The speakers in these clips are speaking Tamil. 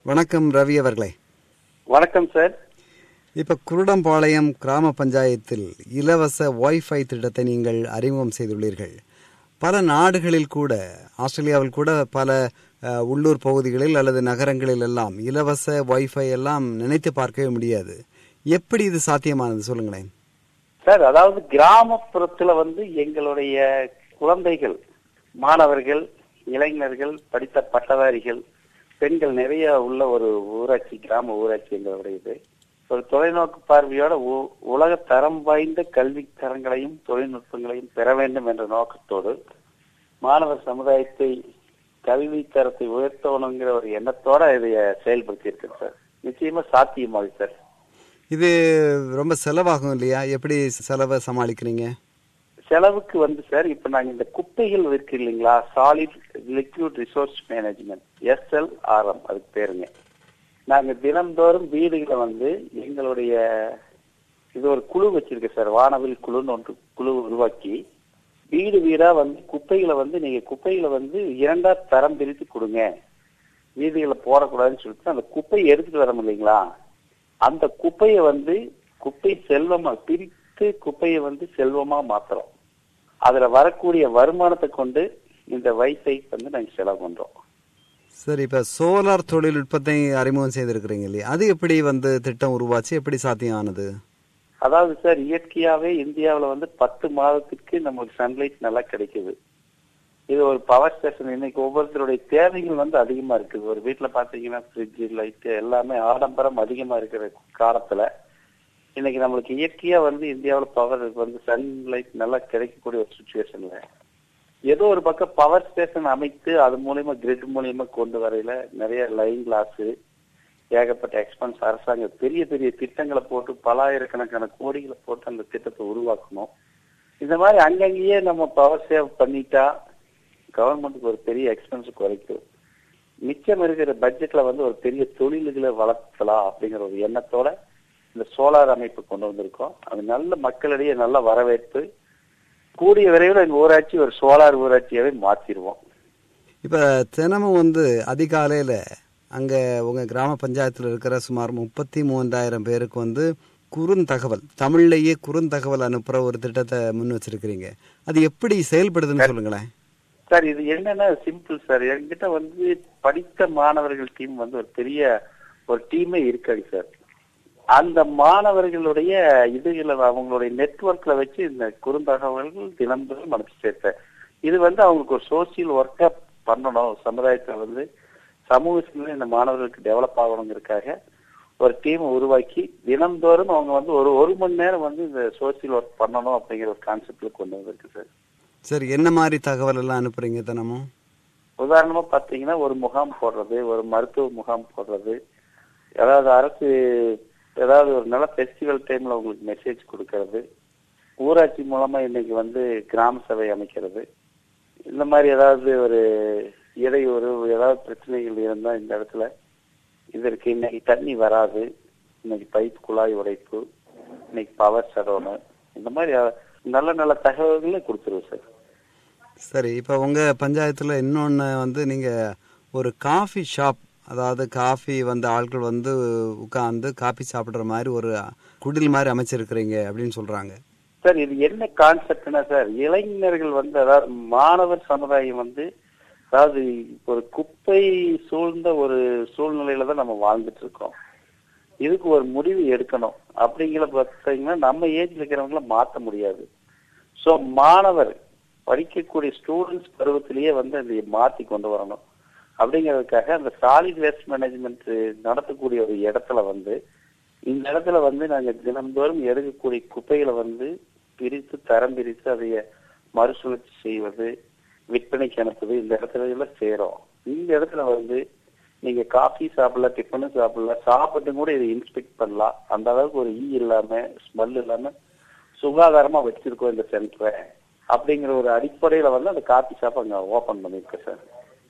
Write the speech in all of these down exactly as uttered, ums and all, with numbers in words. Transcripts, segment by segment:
வணக்கம் ரவி அவர்களே. வணக்கம் சார். இப்ப குருடம்பாளையம் கிராம பஞ்சாயத்தில் இலவச வைஃபை திட்டத்தை நீங்கள் அறிமுகம் செய்துள்ளீர்கள். பல நாடுகளில் கூட, ஆஸ்திரேலியாவில் கூட பல உள்ளூர் பகுதிகளில் அல்லது நகரங்களில் எல்லாம் இலவச வைஃபை எல்லாம் நினைத்து பார்க்கவே முடியாது. எப்படி இது சாத்தியமானது சொல்லுங்களேன் சார். அதாவது கிராமப்புறத்துல வந்து எங்களுடைய குழந்தைகள், மாணவர்கள், இளைஞர்கள், படித்த பட்டதாரிகள், பெண்கள் நிறைய உள்ள ஒரு ஊராட்சி, கிராம ஊராட்சி எங்களுடையது. ஒரு தொலைநோக்கு பார்வையோட உலக தரம் வாய்ந்த கல்வி தரங்களையும் தொழில்நுட்பங்களையும் பெற வேண்டும் என்ற நோக்கத்தோடு மாணவர் சமுதாயத்தை கல்வி தரத்தை உயர்த்தணுங்கிற ஒரு எண்ணத்தோட இதை செயல்படுத்தி இருக்கு சார். நிச்சயமா சாத்தியமாகுது சார். இது ரொம்ப செலவாகும் இல்லையா? எப்படி செலவை சமாளிக்கிறீங்க? செலவுக்கு வந்து சார், இப்ப நாங்க இந்த குப்பைகள் இருக்கு இல்லைங்களா, solid liquid resource management, SLRM அதுக்கு பேருங்க. நாங்க தினந்தோறும் வீடுகளை வந்து எங்களுடைய இது ஒரு குழு வச்சிருக்கேன் சார், வானவில் குழுன்னு ஒன்று குழு உருவாக்கி வீடு வீடா வந்து குப்பைகளை வந்து நீங்க குப்பைகளை வந்து இரண்டா தரம் பிரித்து கொடுங்க, வீடுகளை போடக்கூடாதுன்னு சொல்லிட்டு அந்த குப்பையை எடுத்துட்டு வரோம் இல்லைங்களா, அந்த குப்பையை வந்து குப்பை செல்வமா பிரித்து குப்பையை வந்து செல்வமா மாத்துறோம். அதுல வரக்கூடிய வருமானத்தை கொண்டு இந்த வைஃபை வந்து நாங்க செலவு பண்றோம். சரி, இப்ப சோலார் தொழில்நுட்பத்தை அறிமுகம் செய்திருக்கிறீங்க இல்லையா, அது எப்படி வந்து திட்டம் உருவாச்சு, எப்படி சாத்தியம் ஆனது? அதாவது சார், இயற்கையாவே இந்தியாவில வந்து பத்து மாதத்துக்கு நமக்கு சன்லைட் நல்லா கிடைக்குது. இது ஒரு பவர் ஸ்டேஷன். இன்னைக்கு ஒவ்வொருத்தருடைய தேவைகள் வந்து அதிகமா இருக்குது. ஒரு வீட்டுல பாத்தீங்கன்னா ஃப்ரிட்ஜ், லைட் எல்லாமே ஆடம்பரம் அதிகமா இருக்கிற காலத்துல இன்னைக்கு நம்மளுக்கு இயற்கையா வந்து இந்தியாவில் பவர் வந்து சன்லைட் நல்லா கிடைக்கக்கூடிய ஒரு சுச்சுவேஷன்ல ஏதோ ஒரு பக்கம் பவர் ஸ்டேஷன் அமைத்து அது மூலியமா கிரிட் மூலியமா கொண்டு வரையில நிறைய லைன் கிளாஸ், ஏகப்பட்ட எக்ஸ்பென்ஸ், அரசாங்கம் பெரிய பெரிய திட்டங்களை போட்டு பலாயிரக்கணக்கான கோடிகளை போட்டு அந்த திட்டத்தை உருவாக்கணும். இந்த மாதிரி அங்கங்கேயே நம்ம பவர் சேவ் பண்ணிட்டா கவர்மெண்ட்டுக்கு ஒரு பெரிய எக்ஸ்பென்ஸ் குறைக்கும். மிச்சம் இருக்கிற பட்ஜெட்ல வந்து ஒரு பெரிய தொழில்களை வளர்த்தலாம் அப்படிங்கிற ஒரு எண்ணத்தோட இந்த சோலார் அமைப்பு கொண்டு வந்திருக்கோம். அது நல்ல மக்களிடையே நல்ல வரவேற்பு. கூடிய விரைவில் எங்க ஊராட்சி ஒரு சோலார் ஊராட்சியாவே மாத்திருவோம். இப்ப தினமும் வந்து அதிகாலையில அங்க உங்க கிராம பஞ்சாயத்துல இருக்கிற சுமார் முப்பத்தி மூன்றாயிரம் பேருக்கு வந்து குறுந்தகவல், தமிழ்லயே குறுந்தகவல் அனுப்புற ஒரு திட்டத்தை முன் வச்சிருக்கிறீங்க. அது எப்படி செயல்படுதுன்னு சொல்லுங்களேன் சார். இது என்னன்னா சிம்பிள் சார். என்கிட்ட வந்து படித்த மாணவர்கள் டீம் வந்து ஒரு பெரிய ஒரு டீமே இருக்காது சார். அந்த மாணவர்களுடைய இதுகளை அவங்களுடைய நெட்வொர்க்ல வச்சு இந்த குறுந்தகவல்கள் தினந்தோறும் அனுப்பி சேர்த்தேன். இது வந்து அவங்களுக்கு ஒரு சோசியல் ஒர்க்கா பண்ணணும், சமுதாயத்தை வந்து சமூக சூழ்நிலை இந்த மாணவர்களுக்கு டெவலப் ஆகணுங்கிறதுக்காக ஒரு டீம் உருவாக்கி தினந்தோறும் அவங்க வந்து ஒரு ஒரு மணி நேரம் வந்து இந்த சோசியல் ஒர்க் பண்ணணும் அப்படிங்கிற ஒரு கான்செப்ட்ல கொண்டு வந்திருக்கு சார். சரி, என்ன மாதிரி தகவல் எல்லாம் அனுப்புறீங்க தினமும்? உதாரணமா பாத்தீங்கன்னா ஒரு முகாம் போடுறது, ஒரு மருத்துவ முகாம் போடுறது, ஏதாவது அரசு ஏதாவது ஒரு நல்ல ஃபெஸ்டிவல் டைம்ல உங்களுக்கு மெசேஜ் கொடுக்கறது, ஊராட்சி மூலமா இன்னைக்கு வந்து கிராம சபை அமைக்கிறது, இந்த மாதிரி ஏதாவது ஒரு இடையூறு ஏதாவது பிரச்சனைகள் இருந்தா இந்த இடத்துல இதற்கு இன்னைக்கு தண்ணி வராது, இன்னைக்கு பைப் குழாய் உடைப்பு, இன்னைக்கு பவர் ஷடவுன், இந்த மாதிரி நல்ல நல்ல தகவல்களை கொடுத்துருவோம் சார். சரி, இப்ப உங்க பஞ்சாயத்துல இன்னொன்னு வந்து நீங்க ஒரு காஃபி ஷாப், அதாவது காஃபி வந்து ஆட்கள் வந்து உட்கார்ந்து காஃபி சாப்பிடுற மாதிரி ஒரு குடில் மாதிரி அமைச்சிருக்கிறீங்க அப்படின்னு சொல்றாங்க சார். இது என்ன கான்செப்ட்னா சார், இளைஞர்கள் வந்து அதாவது மாணவர் சமுதாயம் வந்து அதாவது ஒரு குப்பை சூழ்ந்த ஒரு சூழ்நிலையில தான் நம்ம வாழ்ந்துட்டு இருக்கோம். இதுக்கு ஒரு முடிவு எடுக்கணும். அப்படிங்கிற பார்த்தீங்கன்னா நம்ம ஏஜ்ல இருக்கிறவங்கள மாற்ற முடியாது. ஸோ மாணவர் படிக்கக்கூடிய ஸ்டூடெண்ட்ஸ் பருவத்திலேயே வந்து அதை மாற்றி கொண்டு வரணும். அப்படிங்கிறதுக்காக அந்த சாலிட் வேஸ்ட் மேனேஜ்மெண்ட் நடத்தக்கூடிய ஒரு இடத்துல வந்து இந்த இடத்துல வந்து நாங்கள் தினந்தோறும் எடுக்கக்கூடிய குப்பைகளை வந்து பிரித்து தரம் பிரித்து அதைய மறுசுழற்சி செய்வது, விற்பனைக்கு அனுப்புவது, இந்த இடத்துல எல்லாம் செய்யறோம். இந்த இடத்துல வந்து நீங்க காஃபி சாப்பிடலாம், டிஃபனும் சாப்பிடலாம், சாப்பிட்டு கூட இதை இன்ஸ்பெக்ட் பண்ணலாம். அந்த அளவுக்கு ஒரு ஈ இல்லாம ஸ்மெல் இல்லாம சுகாதாரமா வச்சிருக்கோம் இந்த சென்டரை அப்படிங்கிற ஒரு அடிப்படையில வந்து அந்த காஃபி ஷாப் அங்க ஓபன் பண்ணிருக்கேன் சார்.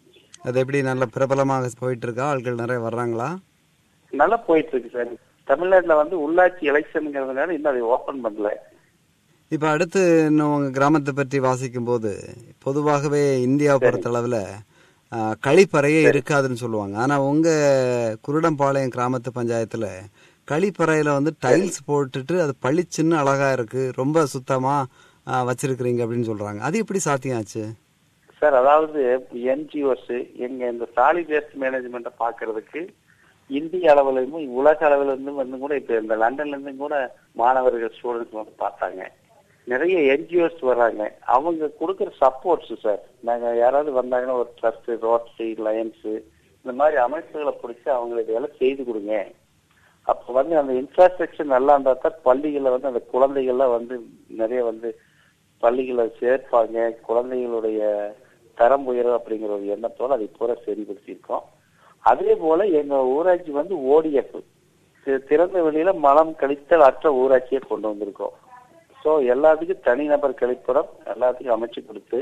அது எப்படி நல்ல பிரபலமாக போயிட்டு இருக்கா? ஆட்கள் நிறைய வர்றாங்களா? நல்லா போயிட்டு இருக்கு சார். தமிழ்நாட்டுல வந்து உள்ளாட்சி எலெக்ஷனுங்கிறதுனால இன்னும் அதை ஓபன் பண்ணல. இப்ப அடுத்து இன்னும் உங்க கிராமத்தை பற்றி வாசிக்கும் போது பொதுவாகவே இந்தியாவை பொறுத்த அளவுல கழிப்பறையே இருக்காதுன்னு சொல்லுவாங்க. ஆனா உங்க குருடம்பாளையம் கிராமத்து பஞ்சாயத்துல கழிப்பறையில வந்து டைல்ஸ் போட்டுட்டு அது பளிச்சுன்னு அழகா இருக்கு, ரொம்ப சுத்தமா வச்சிருக்கிறீங்க அப்படின்னு சொல்றாங்க. அது எப்படி சாத்தியம் ஆச்சு சார்? அதாவது என்ஜிஓஸ் எங்க இந்த சாலிட் வேஸ்ட் மேனேஜ்மெண்ட்டை பாக்குறதுக்கு இந்திய அளவிலும் உலக அளவில இருந்தும் வந்து கூட இப்ப இந்த லண்டன்ல இருந்தும் கூட மாணவர்கள் ஸ்டூடெண்ட்ஸ் வந்து பார்த்தாங்க. நிறைய என்ஜிஓஸ் வர்றாங்க. அவங்க கொடுக்குற சப்போர்ட்ஸ் சார், நாங்க யாராவது வந்தாங்கன்னா ஒரு ட்ரஸ்ட், ரோட்டரி, லயன்ஸ் இந்த மாதிரி அமைப்புகளை பிடிச்சி அவங்களுக்கு எல்லாம் செய்து கொடுங்க. அப்ப வந்து அந்த இன்ஃப்ராஸ்ட்ரக்சர் நல்லா இருந்தா தான் பள்ளிகளில் வந்து அந்த குழந்தைகள்லாம் வந்து நிறைய வந்து பள்ளிகளை சேர்ப்பாங்க, குழந்தைகளுடைய தரம் உயரும் அப்படிங்கிற ஒரு எண்ணத்தோடு அதை பூரா செயல்படுத்தியிருக்கோம். அதே போல எங்க ஊராட்சி வந்து ஓடிஎஃப் திறந்த வெளியில மலம் கழித்தல் அற்ற ஊராட்சியை கொண்டு வந்திருக்கோம். ஸோ எல்லாத்துக்கும் தனிநபர் கழிப்பிடம் எல்லாத்துக்கும் அமைச்சு கொடுத்து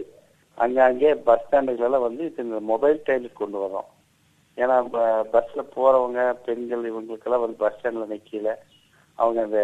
அங்கே பஸ் ஸ்டாண்டுகளெல்லாம் வந்து இந்த மொபைல் டைலுக்கு கொண்டு வரோம். ஏன்னா பஸ்ல போறவங்க பெண்கள் இவங்களுக்கெல்லாம் வந்து பஸ் ஸ்டாண்ட்ல நிக்கல, அவங்க அந்த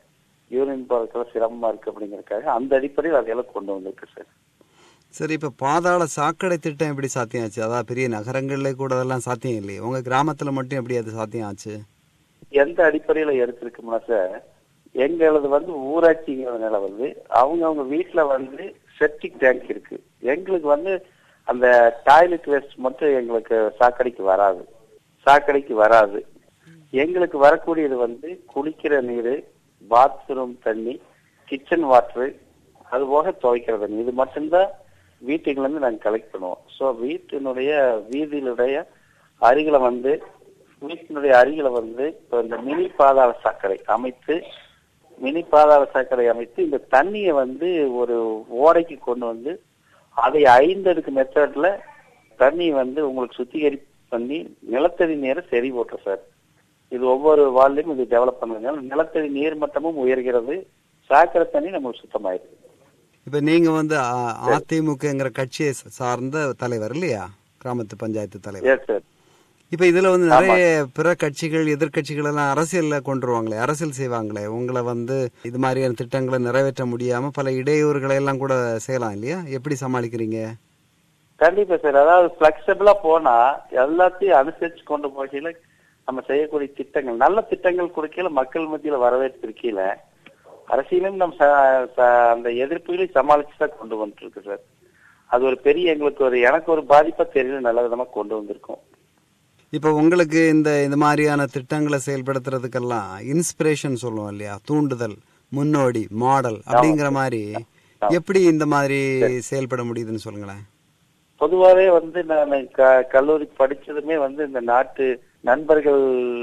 யூரின் போறதுக்கெல்லாம் சிரமமா இருக்கு அப்படிங்கறதுக்காக அந்த அடிப்படையில் அதையெல்லாம் கொண்டு வந்திருக்கு சார். சரி, இப்ப பாதாள சாக்கடை திட்டம் எப்படி சாத்தியம் ஆச்சு? அதாவது பெரிய நகரங்கள்ல கூட அதெல்லாம் சாத்தியம் இல்லையே, உங்க கிராமத்துல மட்டும் எப்படி அது சாத்தியம் ஆச்சு? எந்த அடிப்படையில எடுத்திருக்கும்னா சார், எங்களது வந்து ஊராட்சிங்கிறதுனால வந்து அவங்க அவங்க வீட்டுல வந்து செப்டிக் டேங்க் இருக்கு. எங்களுக்கு வந்து அந்த டாய்லெட் வேஸ்ட் மட்டும் எங்களுக்கு சாக்கடைக்கு வராது சாக்கடைக்கு வராது எங்களுக்கு வரக்கூடியது வந்து குளிக்கிற நீர், பாத்ரூம் தண்ணி, கிச்சன் வாட்டரு, அது போக துவைக்கிற தண்ணி, இது மட்டும்தான் வீட்டுல இருந்து நாங்கள் கலெக்ட் பண்ணுவோம். ஸோ வீட்டினுடைய வீதியினுடைய அருகில வந்து வீட்டினுடைய அருகில வந்து இப்போ இந்த மினி பாதாள சாக்கடை அமைத்து மினி பாதாள சாக்கடை அமைத்து இந்த தண்ணியை வந்து ஒரு ஓடைக்கு கொண்டு வந்து அதை ஐந்தடுக்கு மெத்தட்ல தண்ணி வந்து உங்களுக்கு சுத்திகரிப்பு பண்ணி நிலத்தடி நீரை சரி போட்டோம் சார். இது ஒவ்வொரு வார்டிலையும் இது டெவலப் பண்ணதுனால நிலத்தடி நீர் மட்டமும் உயர்கிறது, சாக்கடை தண்ணி நமக்கு சுத்தமாயிருக்கு. இப்ப நீங்க வந்து அதிமுகங்கிற கட்சியை சார்ந்த தலைவர் இல்லையா, கிராமத்து பஞ்சாயத்து தலைவர்? இப்ப இதுல வந்து நிறைய பிற கட்சிகள், எதிர்கட்சிகள் எல்லாம் அரசியல்ல கொண்டுருவாங்களே, அரசியல் செய்வாங்களே, உங்களை வந்து இது மாதிரியான திட்டங்களை நிறைவேற்ற முடியாம பல இடையூறுகளை எல்லாம் கூட செய்யலாம் இல்லையா? எப்படி சமாளிக்கிறீங்க? கண்டிப்பா சார். அதாவது பிளெக்சிபிளா போனா எல்லாத்தையும் அனுசரிச்சு கொண்டு போகையில நம்ம செய்யக்கூடிய திட்டங்கள், நல்ல திட்டங்கள் கொடுக்கல மக்கள் மத்தியில வரவேற்பு இருக்கல, அரசியலும் நம்ம அந்த எதிர்ப்புகளையும் சமாளிச்சுதான் கொண்டு வந்துட்டு இருக்கு சார். அது ஒரு பெரிய எங்களுக்கு ஒரு எனக்கு ஒரு பாதிப்பா தெரியல, நல்ல விதமா கொண்டு வந்திருக்கோம். இப்ப உங்களுக்கு இந்த இந்த மாதிரியான திட்டங்களை செயல்படுத்துறதுக்கெல்லாம் இன்ஸ்பிரேஷன் சொல்லுவோம் இல்லையா, தூண்டுதல், முன்னோடி, மாடல் அப்படிங்கிற மாதிரி எப்படி இந்த மாதிரி செயல்பட முடியுதுன்னு சொல்லுங்களேன். பொதுவாகவே வந்து நான் கல்லூரி படிச்சதுமே வந்து இந்த நாட்டு நண்பர்கள்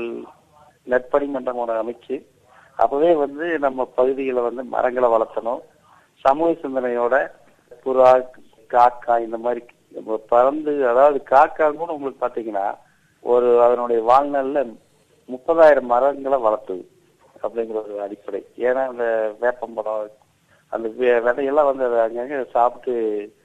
நட்பணி மன்றமோட அமைச்சு அப்பவே வந்து நம்ம பகுதிகளை வந்து மரங்களை வளர்த்தணும், சமூக சிந்தனையோட புறா, காக்கா இந்த மாதிரி பறந்து, அதாவது காக்கா கூட உங்களுக்கு பாத்தீங்கன்னா ஒரு அதனுடைய வாழ்நாள்ல முப்பதாயிரம் மரங்களை வளர்த்துது அப்படிங்கிற ஒரு அடிப்படை. ஏன்னா அந்த வேப்பம்பழம் அந்த விதையெல்லாம் வந்து அதை அங்கங்க சாப்பிட்டு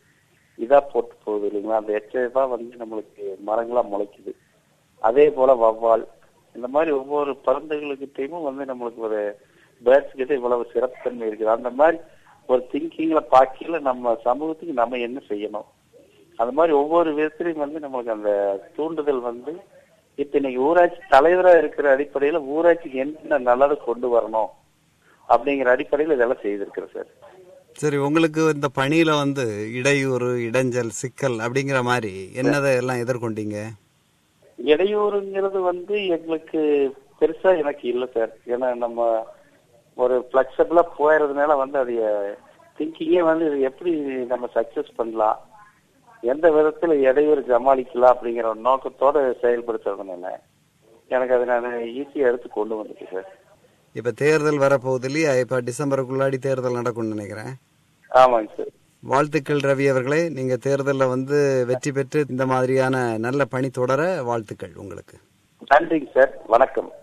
இதா போட்டு போகுது இல்லைங்களா, அந்த எச்சரிப்பா வந்து நம்மளுக்கு மரங்களா முளைக்குது. அதே போல வவ்வால் இந்த மாதிரி ஒவ்வொரு பறந்துகளுக்கிட்டையும் வந்து நம்மளுக்கு ஒரு பேர்ட்ஸ் கிட்ட இவ்வளவு சிறப்புத்தன்மை இருக்குது. அந்த மாதிரி ஒரு திங்கிங்ல பாக்கியில நம்ம சமூகத்துக்கு நம்ம என்ன செய்யணும், அந்த மாதிரி ஒவ்வொரு விதத்திலையும் வந்து நம்மளுக்கு அந்த தூண்டுதல் வந்து இப்ப இன்னைக்கு ஊராட்சி தலைவரா இருக்கிற அடிப்படையில ஊராட்சிக்கு என்ன நல்லது கொண்டு வரணும் அப்படிங்கிற அடிப்படையில் இதெல்லாம் செய்திருக்கிறேன் சார். சரி, உங்களுக்கு இந்த பணியில வந்து இடையூறு, இடைஞ்சல், சிக்கல் அப்படிங்கிற மாதிரி என்னதை எல்லாம் எதிர்கொண்டீங்க? இடையூறுங்கிறது வந்து எங்களுக்கு பெருசா எனக்கு இல்லை சார். ஏன்னா நம்ம ஒரு பிளெக்சிபிளா போயறதுனால வந்து அது திங்கிங்கே வந்து இது எப்படி நம்ம சக்சஸ் பண்ணலாம், எந்த விதத்துல இடையூறு சமாளிக்கலாம் அப்படிங்கிற ஒரு நோக்கத்தோட செயல்படுத்துறதுனால எனக்கு அதை நான் ஈஸியா எடுத்து கொண்டு வந்துட்டேன் சார். இப்ப தேர்தல் வரப்போகுது இல்லையா, இப்ப டிசம்பருக்குள்ளாடி தேர்தல் நடக்கும்னு நினைக்கிறேன். ஆமாங்க சார். வாழ்த்துக்கள் ரவி அவர்களே, நீங்க தேர்தலில் வந்து வெற்றி பெற்று இந்த மாதிரியான நல்ல பணி தொடர வாழ்த்துக்கள் உங்களுக்கு. நன்றிங்க சார், வணக்கம்.